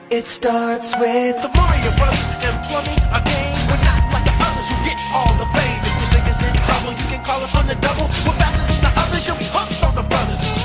It starts with the Mario Brothers and plumbing's a game. We're not like the others who get all the fame. If your singers in trouble, you can call us on the double. We're faster than the others, you'll be hooked on the brothers.